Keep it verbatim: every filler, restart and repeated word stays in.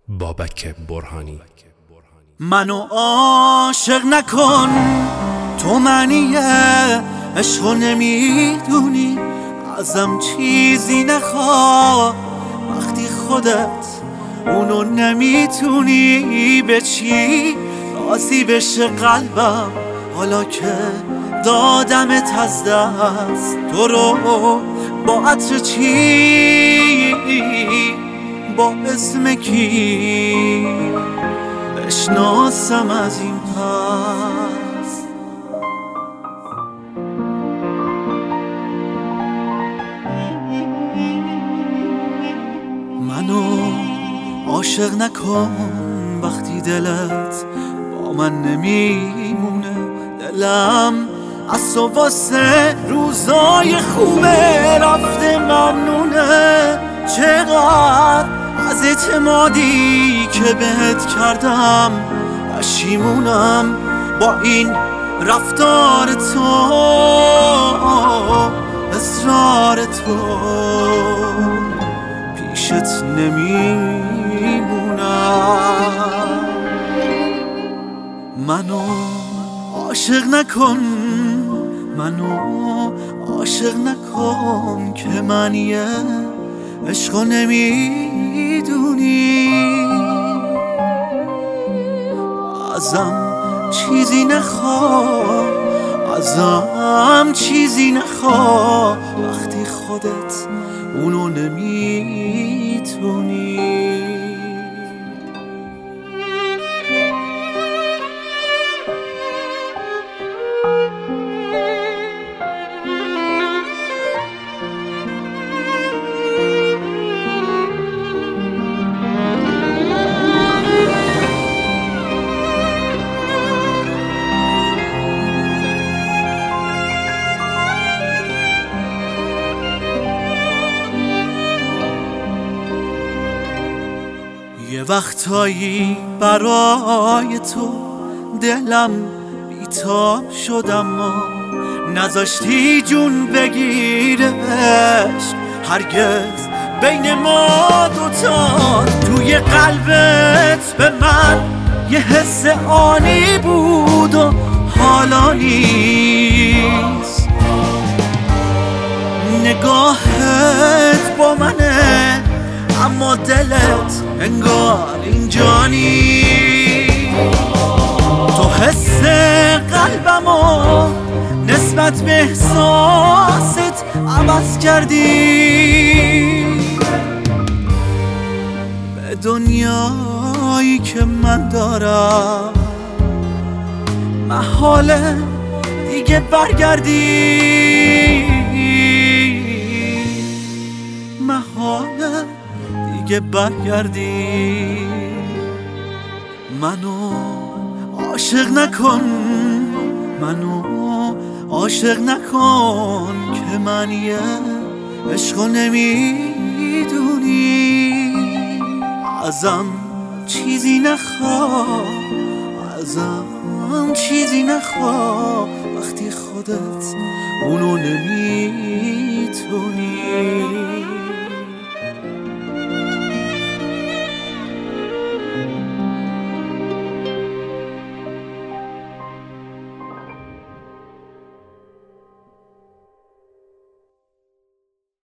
بابک برهانی. منو عاشق نکن، تو معنی عشقو نمیدونی، ازم چیزی نخوا وقتی خودت اونو نمیتونی. به چی راضی بشه قلبم حالا که دادمت از دست؟ تو رو با عطر چی، با اسم کی بشناسم از این پس؟ منو عاشق نکن وقتی دلت با من نمیمونه. دلم از تو واسه روزای خوبه رفته ممنونه. چقدر از اعتمادی که بهت کردم پشیمونم با این رفتار تو، اصرار تو، پیشت نمیمونم. منو عاشق نکن، منو عاشق نکن که منیه عشقو نمیدونی. ازم چیزی نخوا، ازم چیزی نخوا وقتی خودت اونو نمیتونی. یه وقتایی برای تو دلم بیتاب شد، اما نذاشتی جون بگیره عشق هرگز بین ما دوتا. توی قلبت به من یه حس آنی بود و حالا نیست. نگاهت با منه اما دلت انگار اینجا نیست. تو حس قلبمو نسبت به احساست عوض کردی. به دنیایی که من دارم محاله دیگه برگردی، محاله دیگه برگردی. منو عاشق نکن، منو عاشق نکن که منیه عشقو نمیدونی. ازم چیزی نخوا، ازم چیزی نخوا وقتی خودت اونو نمیتونی.